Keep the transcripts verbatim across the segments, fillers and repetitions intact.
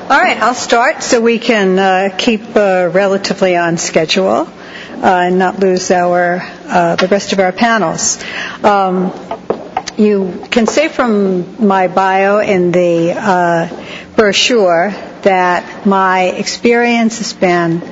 right, I'll start so we can uh, keep uh, relatively on schedule uh, and not lose our uh, the rest of our panels. Um, you can say from my bio in the uh, brochure that my experience has been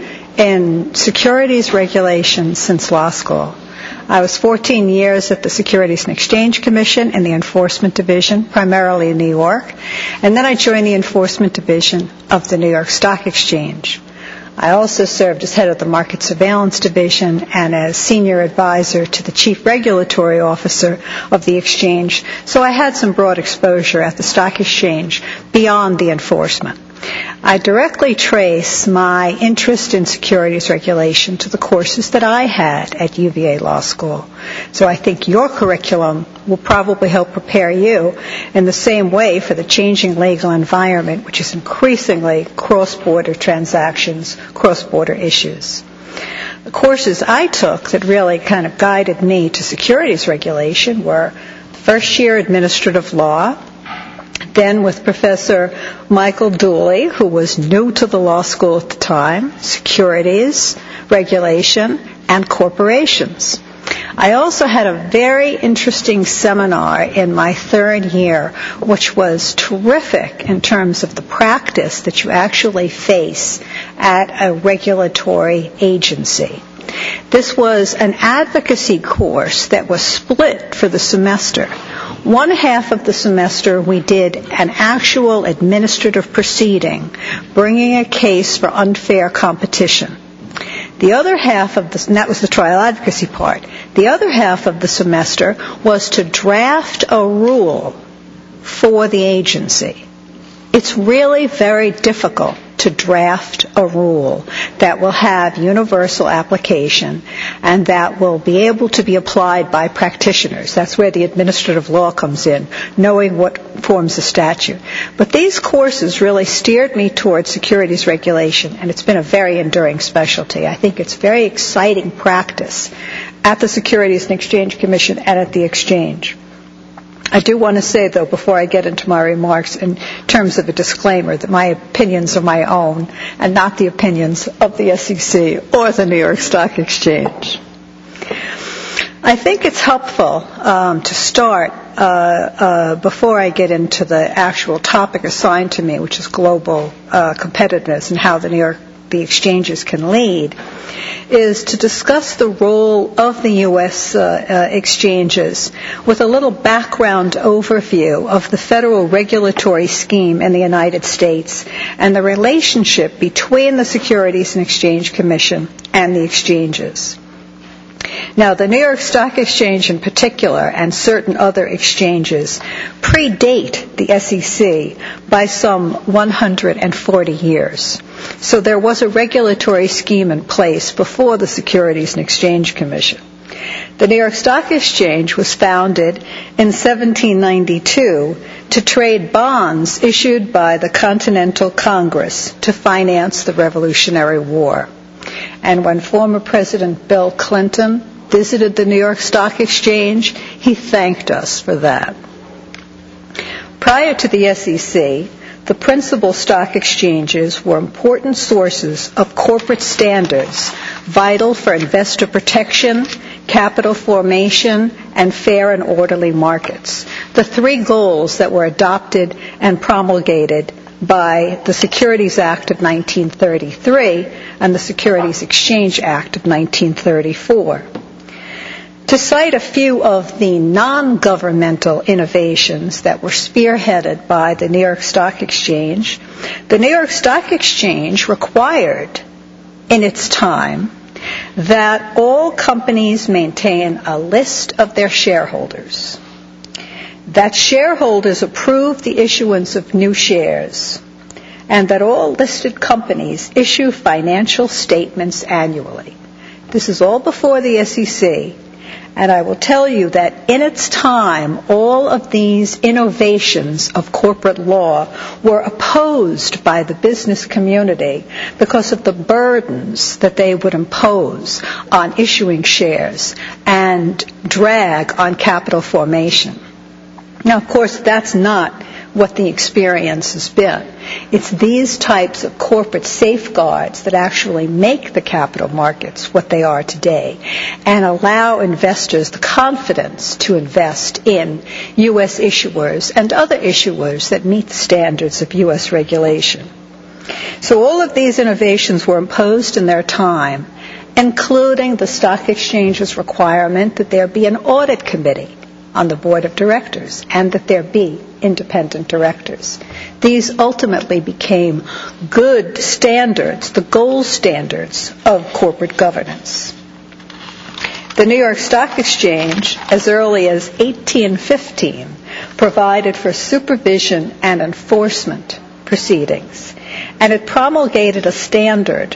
in securities regulation since law school. I was fourteen years at the Securities and Exchange Commission in the Enforcement Division, primarily in New York, and then I joined the Enforcement Division of the New York Stock Exchange. I also served as head of the Market Surveillance Division and as senior advisor to the Chief Regulatory Officer of the Exchange, so I had some broad exposure at the Stock Exchange beyond the enforcement. I directly trace my interest in securities regulation to the courses that I had at U V A Law School. So I think your curriculum will probably help prepare you in the same way for the changing legal environment, which is increasingly cross-border transactions, cross-border issues. The courses I took that really kind of guided me to securities regulation were first year administrative law, then with Professor Michael Dooley, who was new to the law school at the time, securities, regulation, and corporations. I also had a very interesting seminar in my third year, which was terrific in terms of the practice that you actually face at a regulatory agency. This was an advocacy course that was split for the semester. One half of the semester we did an actual administrative proceeding, bringing a case for unfair competition. The other half of the, and that was the trial advocacy part, the other half of the semester was to draft a rule for the agency. It's really very difficult to draft a rule that will have universal application and that will be able to be applied by practitioners. That's where the administrative law comes in, knowing what forms the statute. But these courses really steered me towards securities regulation, and it's been a very enduring specialty. I think it's very exciting practice at the Securities and Exchange Commission and at the Exchange. I do want to say, though, before I get into my remarks, in terms of a disclaimer, that my opinions are my own and not the opinions of the S E C or the New York Stock Exchange. I think it's helpful um, to start uh, uh, before I get into the actual topic assigned to me, which is global uh, competitiveness and how the New York the exchanges can lead, is to discuss the role of the U S uh, uh, exchanges with a little background overview of the federal regulatory scheme in the United States and the relationship between the Securities and Exchange Commission and the exchanges. Now, the New York Stock Exchange in particular and certain other exchanges predate the S E C by some one hundred forty years. So there was a regulatory scheme in place before the Securities and Exchange Commission. The New York Stock Exchange was founded in seventeen ninety-two to trade bonds issued by the Continental Congress to finance the Revolutionary War. And when former President Bill Clinton visited the New York Stock Exchange, he thanked us for that. Prior to the S E C, the principal stock exchanges were important sources of corporate standards vital for investor protection, capital formation, and fair and orderly markets. The three goals that were adopted and promulgated by the Securities Act of nineteen thirty-three and the Securities Exchange Act of nineteen thirty-four. To cite a few of the non-governmental innovations that were spearheaded by the New York Stock Exchange, the New York Stock Exchange required in its time that all companies maintain a list of their shareholders, that shareholders approve the issuance of new shares, and that all listed companies issue financial statements annually. This is all before the S E C. And I will tell you that in its time, all of these innovations of corporate law were opposed by the business community because of the burdens that they would impose on issuing shares and drag on capital formation. Now, of course, that's not what the experience has been. It's these types of corporate safeguards that actually make the capital markets what they are today and allow investors the confidence to invest in U S issuers and other issuers that meet the standards of U S regulation. So all of these innovations were imposed in their time, including the stock exchange's requirement that there be an audit committee on the board of directors and that there be independent directors. These ultimately became good standards, the gold standards of corporate governance. The New York Stock Exchange, as early as eighteen fifteen, provided for supervision and enforcement proceedings, and it promulgated a standard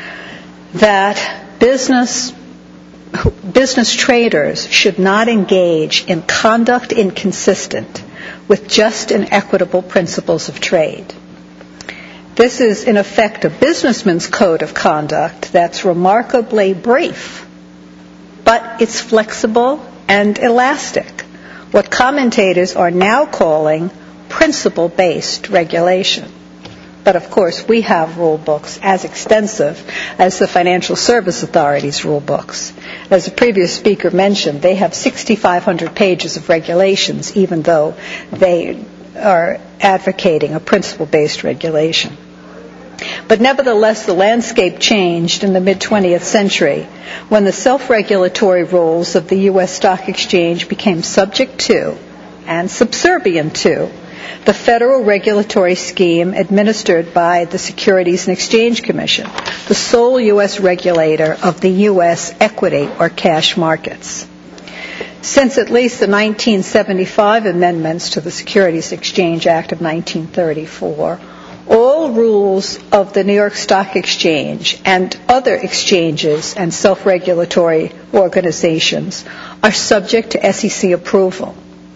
that business business traders should not engage in conduct inconsistent with just and equitable principles of trade. This is, in effect, a businessman's code of conduct that's remarkably brief, but it's flexible and elastic, what commentators are now calling principle-based regulation. But, of course, we have rule books as extensive as the Financial Service Authority's rule books. As the previous speaker mentioned, they have six thousand five hundred pages of regulations, even though they are advocating a principle-based regulation. But nevertheless, the landscape changed in the mid-twentieth century when the self-regulatory rules of the U S Stock Exchange became subject to and subservient to the federal regulatory scheme administered by the Securities and Exchange Commission, the sole U S regulator of the U S equity or cash markets. Since at least the nineteen seventy-five amendments to the Securities Exchange Act of nineteen thirty-four, all rules of the New York Stock Exchange and other exchanges and self-regulatory organizations are subject to S E C approval.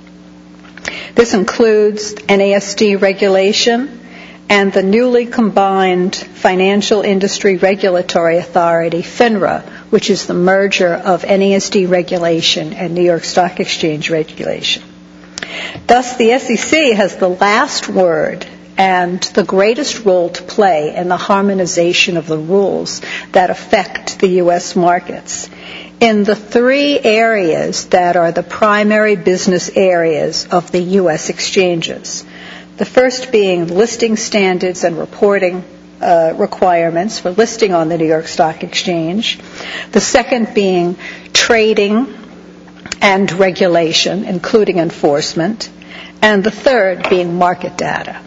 This includes N A S D regulation and the newly combined Financial Industry Regulatory Authority, FINRA, which is the merger of N A S D regulation and New York Stock Exchange regulation. Thus, the S E C has the last word and the greatest role to play in the harmonization of the rules that affect the U S markets in the three areas that are the primary business areas of the U S exchanges. The first being listing standards and reporting uh, requirements for listing on the New York Stock Exchange. The second being trading and regulation, including enforcement. And the third being market data.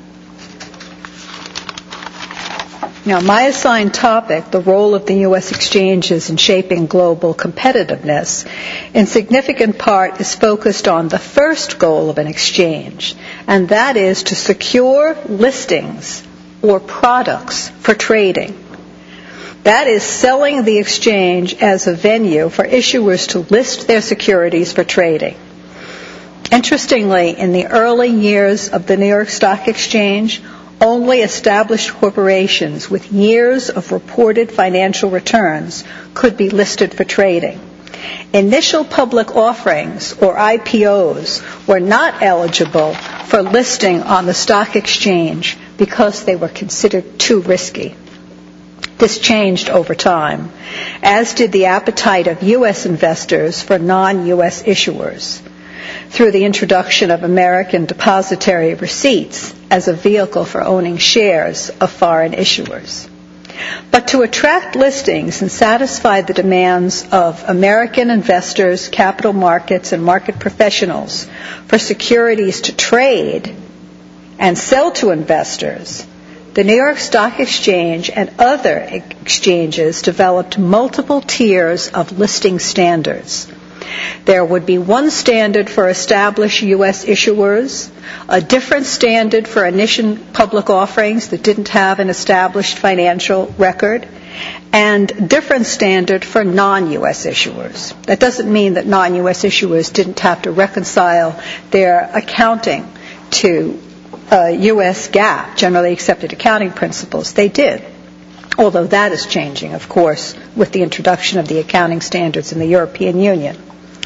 Now, my assigned topic, the role of the U S exchanges in shaping global competitiveness, in significant part is focused on the first goal of an exchange, and that is to secure listings or products for trading. That is selling the exchange as a venue for issuers to list their securities for trading. Interestingly, in the early years of the New York Stock Exchange, only established corporations with years of reported financial returns could be listed for trading. Initial public offerings, or I P Os, were not eligible for listing on the stock exchange because they were considered too risky. This changed over time, as did the appetite of U S investors for non-U S issuers, through the introduction of American depositary receipts as a vehicle for owning shares of foreign issuers. But to attract listings and satisfy the demands of American investors, capital markets, and market professionals for securities to trade and sell to investors, the New York Stock Exchange and other exchanges developed multiple tiers of listing standards. There would be one standard for established U S issuers, a different standard for initial public offerings that didn't have an established financial record, and different standard for non-U S issuers. That doesn't mean that non-U S issuers didn't have to reconcile their accounting to uh, U S GAAP, generally accepted accounting principles. They did, although that is changing, of course, with the introduction of the accounting standards in the European Union.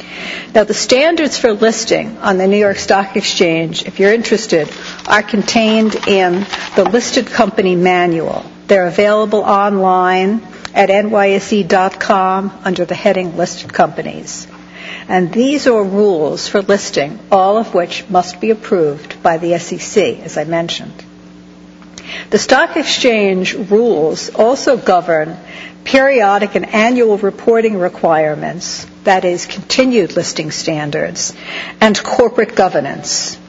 Now, the standards for listing on the New York Stock Exchange, if you're interested, are contained in the Listed Company Manual. They're available online at N Y S E dot com under the heading Listed Companies. And these are rules for listing, all of which must be approved by the S E C, as I mentioned. The stock exchange rules also govern periodic and annual reporting requirements, that is, continued listing standards, and corporate governance,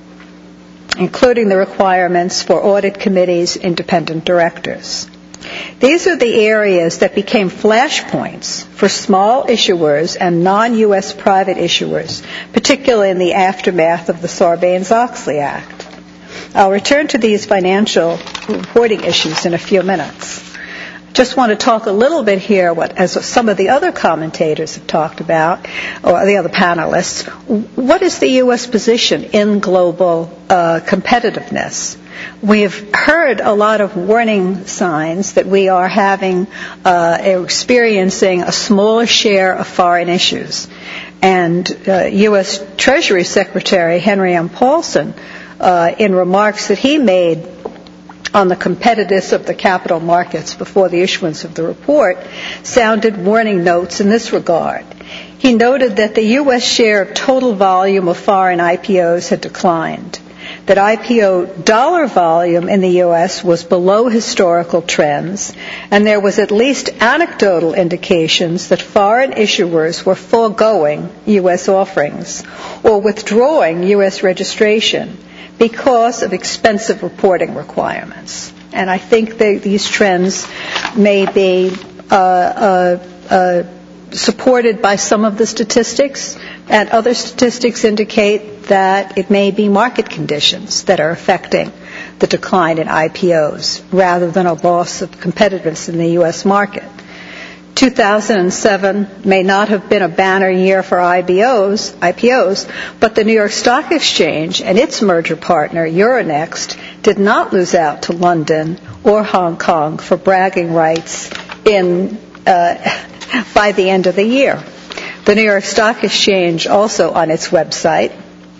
including the requirements for audit committees, independent directors. These are the areas that became flashpoints for small issuers and non-U S private issuers, particularly in the aftermath of the Sarbanes-Oxley Act. I'll return to these financial reporting issues in a few minutes. Just want to talk a little bit here, what, as some of the other commentators have talked about, or the other panelists, what is the U S position in global uh, competitiveness? We've heard a lot of warning signs that we are having, uh, experiencing a smaller share of foreign issues. And uh, U S Treasury Secretary Henry M. Paulson, uh, in remarks that he made on the competitiveness of the capital markets before the issuance of the report, sounded warning notes in this regard. He noted that the U S share of total volume of foreign I P Os had declined, that I P O dollar volume in the U S was below historical trends, and there was at least anecdotal indications that foreign issuers were foregoing U S offerings or withdrawing U S registration because of expensive reporting requirements. And I think they, these trends may be uh, uh, uh, supported by some of the statistics, and other statistics indicate that it may be market conditions that are affecting the decline in I P Os rather than a loss of competitiveness in the U S market. two thousand seven may not have been a banner year for I P Os, I P Os, but the New York Stock Exchange and its merger partner, Euronext, did not lose out to London or Hong Kong for bragging rights in uh, by the end of the year. The New York Stock Exchange also on its website,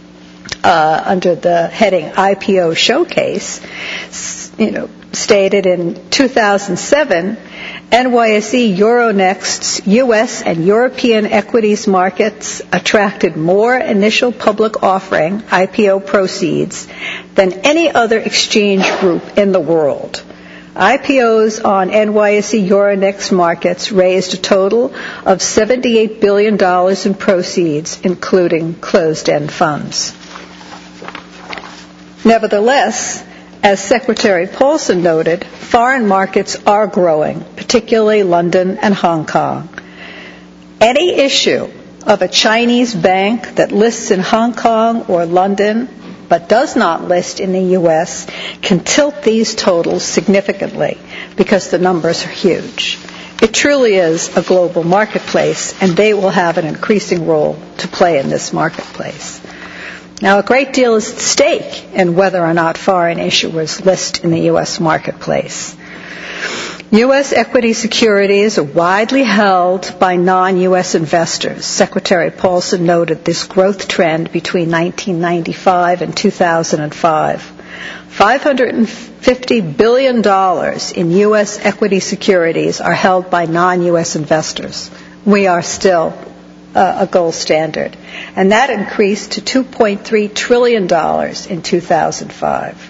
uh, under the heading I P O Showcase, you know, stated in two thousand seven, N Y S E Euronext's U S and European equities markets attracted more initial public offering I P O proceeds than any other exchange group in the world. I P Os on N Y S E Euronext markets raised a total of seventy-eight billion dollars in proceeds, including closed-end funds. Nevertheless, as Secretary Paulson noted, foreign markets are growing, particularly London and Hong Kong. Any issue of a Chinese bank that lists in Hong Kong or London but does not list in the U S can tilt these totals significantly because the numbers are huge. It truly is a global marketplace, and they will have an increasing role to play in this marketplace. Now, a great deal is at stake in whether or not foreign issuers list in the U S marketplace. U S equity securities are widely held by non-U S investors. Secretary Paulson noted this growth trend between nineteen ninety-five and two thousand five. five hundred fifty billion dollars in U S equity securities are held by non-U S investors. We are still uh, a gold standard. And that increased to two point three trillion dollars in two thousand five.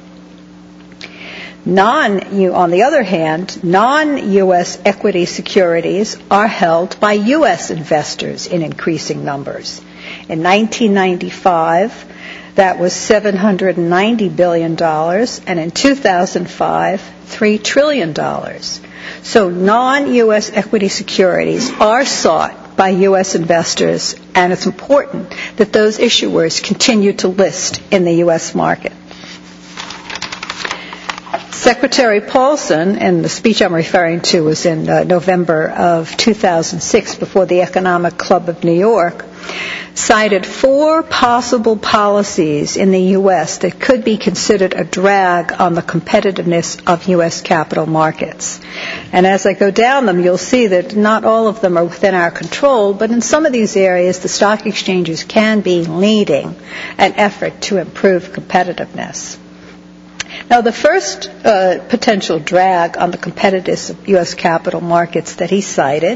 Non, you, on the other hand, non-U S equity securities are held by U S investors in increasing numbers. In nineteen ninety-five, that was seven hundred ninety billion dollars, and in two thousand five, three trillion dollars. So non-U S equity securities are sought by U S investors, and it's important that those issuers continue to list in the U S market. Secretary Paulson, and the speech I'm referring to was in uh, November of two thousand six before the Economic Club of New York, cited four possible policies in the U S that could be considered a drag on the competitiveness of U S capital markets. And as I go down them, you'll see that not all of them are within our control, but in some of these areas, the stock exchanges can be leading an effort to improve competitiveness. Now, the first uh, potential drag on the competitiveness of U S capital markets that he cited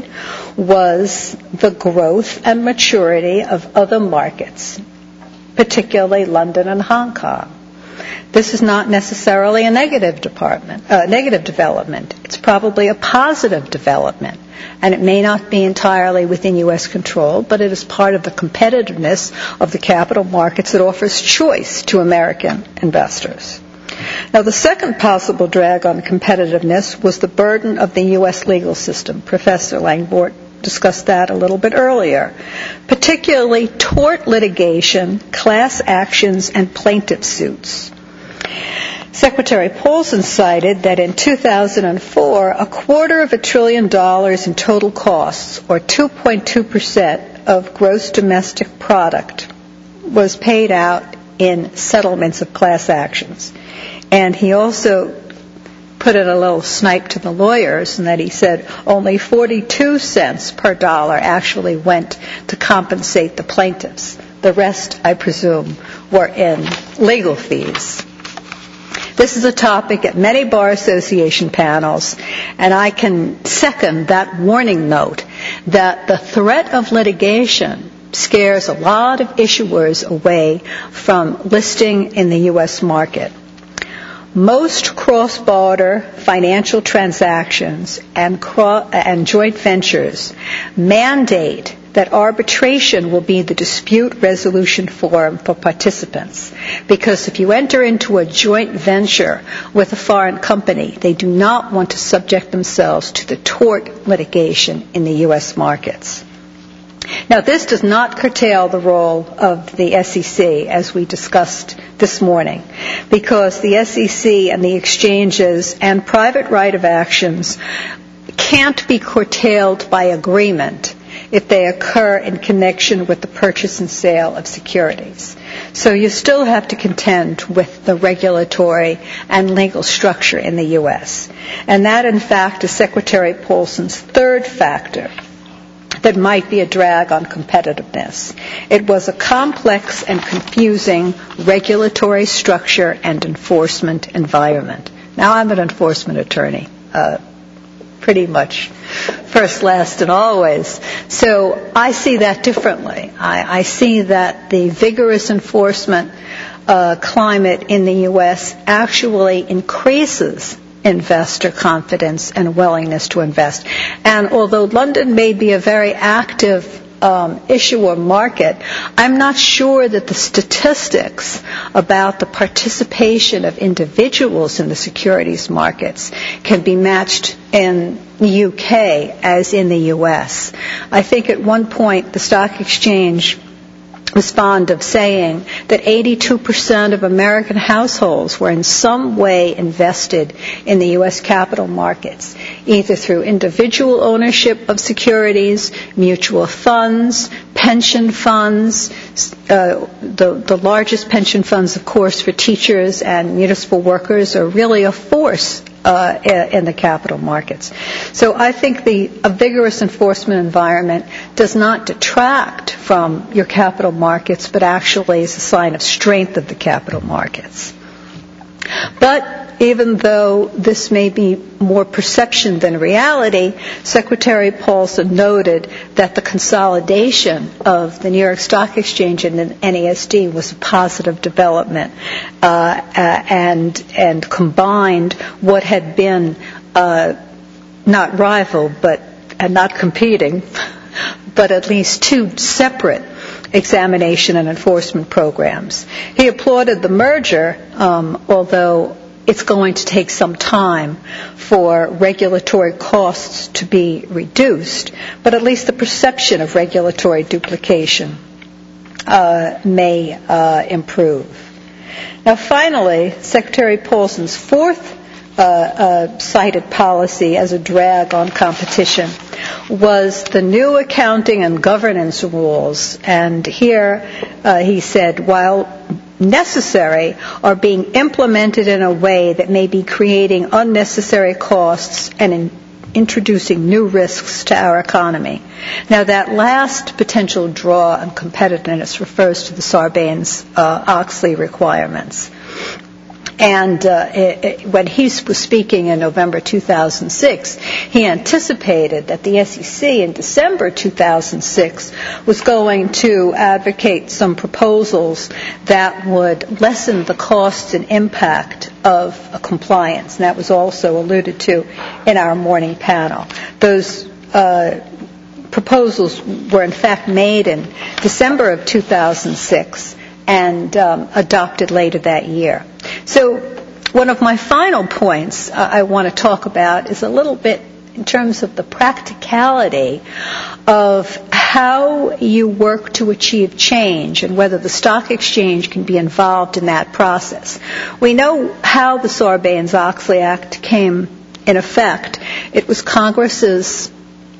was the growth and maturity of other markets, particularly London and Hong Kong. This is not necessarily a negative department, uh, negative development. It's probably a positive development, and it may not be entirely within U S control, but it is part of the competitiveness of the capital markets that offers choice to American investors. Now, the second possible drag on competitiveness was the burden of the U S legal system. Professor Langbort discussed that a little bit earlier, particularly tort litigation, class actions, and plaintiff suits. Secretary Paulson cited that in two thousand four, a quarter of a trillion dollars in total costs, or two point two percent of gross domestic product, was paid out in settlements of class actions. And he also put in a little snipe to the lawyers in that he said only forty-two cents per dollar actually went to compensate the plaintiffs. The rest, I presume, were in legal fees. This is a topic at many Bar Association panels, and I can second that warning note that the threat of litigation scares a lot of issuers away from listing in the U S market. Most cross-border financial transactions and, cro- and joint ventures mandate that arbitration will be the dispute resolution forum for participants. Because if you enter into a joint venture with a foreign company, they do not want to subject themselves to the tort litigation in the U S markets. Now, this does not curtail the role of the S E C, as we discussed this morning, because the S E C and the exchanges and private right of actions can't be curtailed by agreement if they occur in connection with the purchase and sale of securities. So you still have to contend with the regulatory and legal structure in the U S. And that, in fact, is Secretary Paulson's third factor that might be a drag on competitiveness. It was a complex and confusing regulatory structure and enforcement environment. Now, I'm an enforcement attorney, uh, pretty much first, last, and always. So I see that differently. I, I see that the vigorous enforcement uh, climate in the U S actually increases investor confidence and willingness to invest. And although London may be a very active um, issuer market, I'm not sure that the statistics about the participation of individuals in the securities markets can be matched in the U K as in the U S. I think at one point the stock exchange was fond of saying that eighty-two percent of American households were in some way invested in the U S capital markets, either through individual ownership of securities, mutual funds, pension funds, uh, the, the largest pension funds, of course, for teachers and municipal workers are really a force Uh, in the capital markets. So I think the a vigorous enforcement environment does not detract from your capital markets, but actually is a sign of strength of the capital markets. But even though this may be more perception than reality, Secretary Paulson noted that the consolidation of the New York Stock Exchange and the N A S D was a positive development uh, uh, and and combined what had been uh, not rival but and not competing, but at least two separate examination and enforcement programs. He applauded the merger, um, although it's going to take some time for regulatory costs to be reduced, but at least the perception of regulatory duplication uh, may uh, improve. Now, finally, Secretary Paulson's fourth uh, uh, cited policy as a drag on competition was the new accounting and governance rules. And here uh, he said, while necessary, are being implemented in a way that may be creating unnecessary costs and in introducing new risks to our economy. Now, that last potential draw on competitiveness refers to the Sarbanes-Oxley uh, requirements. And uh, it, it, when he was speaking in November two thousand six, he anticipated that the S E C in December two thousand six was going to advocate some proposals that would lessen the costs and impact of uh, compliance. And that was also alluded to in our morning panel. Those uh, proposals were in fact made in December of two thousand six and um, adopted later that year. So one of my final points uh, I want to talk about is a little bit in terms of the practicality of how you work to achieve change and whether the stock exchange can be involved in that process. We know how the Sarbanes-Oxley Act came in effect. It was Congress's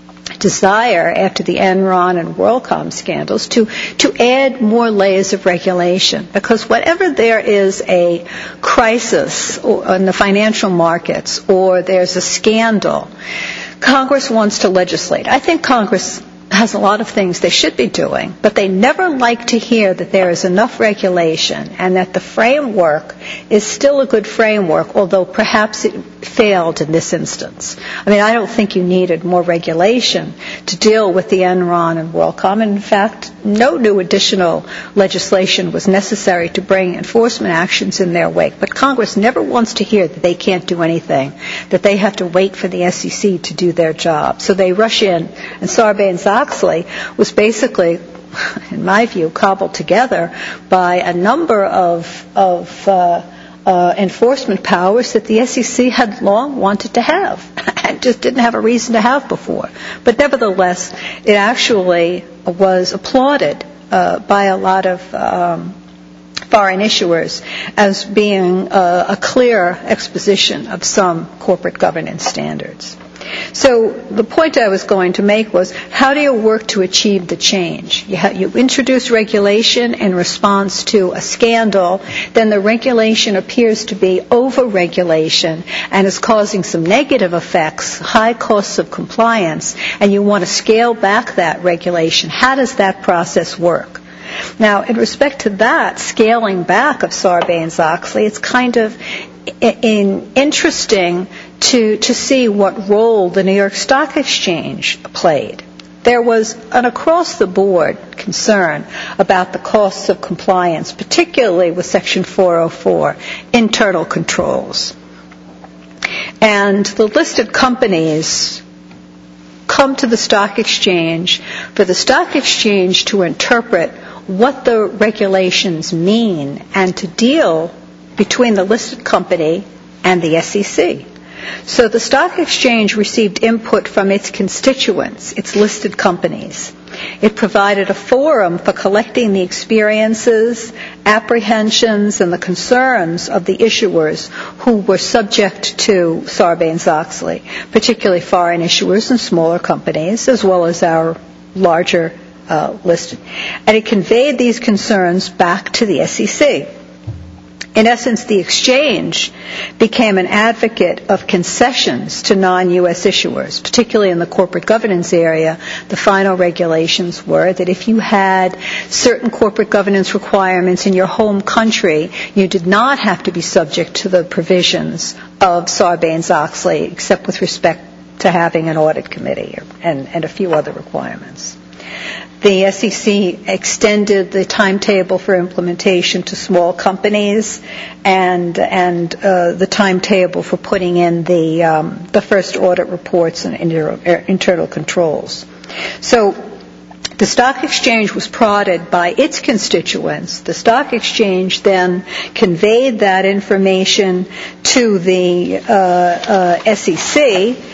desire after the Enron and WorldCom scandals to, to add more layers of regulation, because whenever there is a crisis in the financial markets or there's a scandal, Congress wants to legislate. I think Congress has a lot of things they should be doing, but they never like to hear that there is enough regulation and that the framework is still a good framework, although perhaps it failed in this instance. I mean, I don't think you needed more regulation to deal with the Enron and WorldCom. In fact, no new additional legislation was necessary to bring enforcement actions in their wake. But Congress never wants to hear that they can't do anything, that they have to wait for the S E C to do their job. So they rush in, and Sarbanes-Oxley was basically, in my view, cobbled together by a number of, of uh, uh, enforcement powers that the S E C had long wanted to have and just didn't have a reason to have before. But nevertheless, it actually was applauded uh, by a lot of um, foreign issuers as being uh, a clear exposition of some corporate governance standards. So the point I was going to make was, how do you work to achieve the change? You, ha- you introduce regulation in response to a scandal, then the regulation appears to be over-regulation and is causing some negative effects, high costs of compliance, and you want to scale back that regulation. How does that process work? Now, in respect to that scaling back of Sarbanes-Oxley, it's kind of in interesting to, to see what role the New York Stock Exchange played. There was an across-the-board concern about the costs of compliance, particularly with Section four oh four, internal controls. And the listed companies come to the stock exchange for the stock exchange to interpret what the regulations mean and to deal between the listed company and the S E C. So the stock exchange received input from its constituents, its listed companies. It provided a forum for collecting the experiences, apprehensions, and the concerns of the issuers who were subject to Sarbanes-Oxley, particularly foreign issuers and smaller companies, as well as our larger uh, listed. And it conveyed these concerns back to the S E C. In essence, the exchange became an advocate of concessions to non-U S issuers, particularly in the corporate governance area. The final regulations were that if you had certain corporate governance requirements in your home country, you did not have to be subject to the provisions of Sarbanes-Oxley, except with respect to having an audit committee and, and a few other requirements. The S E C extended the timetable for implementation to small companies and and uh, the timetable for putting in the um, the first audit reports and inter- internal controls. So the stock exchange was prodded by its constituents. The stock exchange then conveyed that information to the uh, uh, S E C.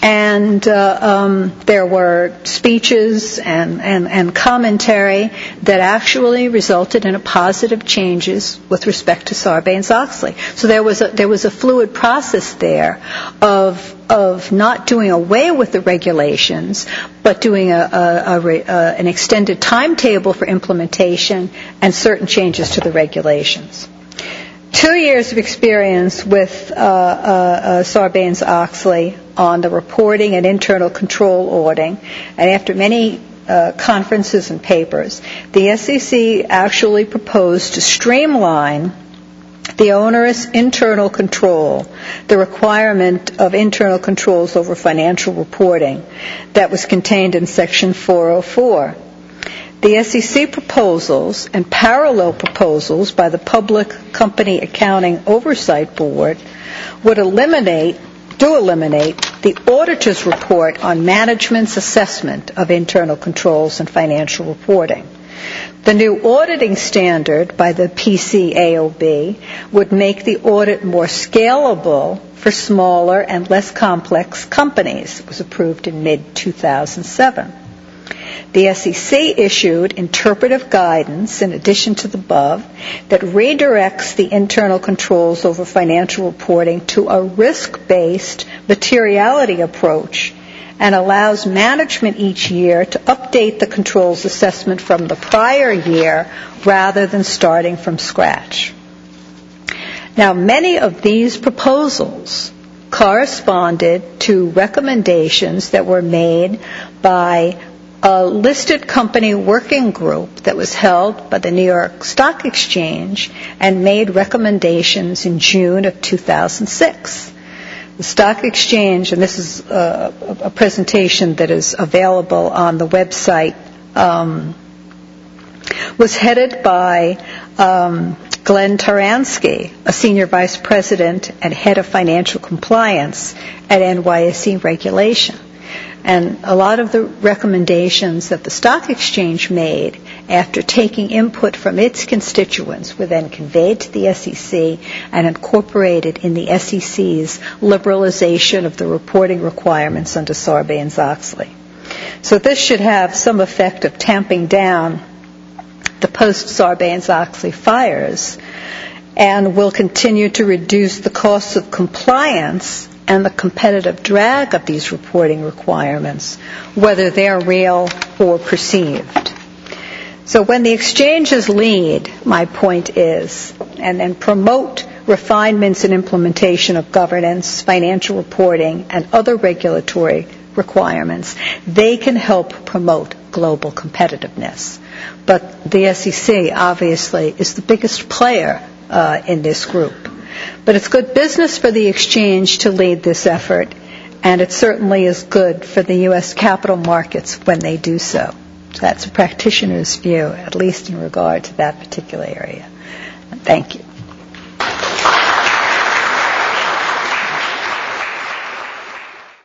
And uh, um, there were speeches and, and, and commentary that actually resulted in a positive changes with respect to Sarbanes-Oxley. So there was a, there was a fluid process there of of not doing away with the regulations, but doing a, a, a, a, an extended timetable for implementation and certain changes to the regulations. Two years of experience with uh, uh, uh, Sarbanes-Oxley on the reporting and internal control auditing, and after many uh, conferences and papers, the S E C actually proposed to streamline the onerous internal control, the requirement of internal controls over financial reporting that was contained in Section four oh four. The S E C proposals and parallel proposals by the Public Company Accounting Oversight Board would eliminate, do eliminate, the auditor's report on management's assessment of internal controls and financial reporting. The new auditing standard by the P C A O B would make the audit more scalable for smaller and less complex companies. It was approved in mid two thousand seven. The S E C issued interpretive guidance, in addition to the above, that redirects the internal controls over financial reporting to a risk-based materiality approach and allows management each year to update the controls assessment from the prior year rather than starting from scratch. Now, many of these proposals corresponded to recommendations that were made by a listed company working group that was held by the New York Stock Exchange and made recommendations in June of two thousand six. The Stock Exchange, and this is a, a presentation that is available on the website, um, was headed by um, Glenn Taransky, a senior vice president and head of financial compliance at N Y S E Regulation. And a lot of the recommendations that the Stock Exchange made after taking input from its constituents were then conveyed to the S E C and incorporated in the S E C's liberalization of the reporting requirements under Sarbanes-Oxley. So this should have some effect of tamping down the post-Sarbanes-Oxley fires and will continue to reduce the costs of compliance and the competitive drag of these reporting requirements, whether they're real or perceived. So when the exchanges lead, my point is, and then promote refinements and implementation of governance, financial reporting, and other regulatory requirements, they can help promote global competitiveness. But the S E C, obviously, is the biggest player uh, in this group. But it's good business for the exchange to lead this effort, and it certainly is good for the U S capital markets when they do so. So that's a practitioner's view, at least in regard to that particular area. Thank you.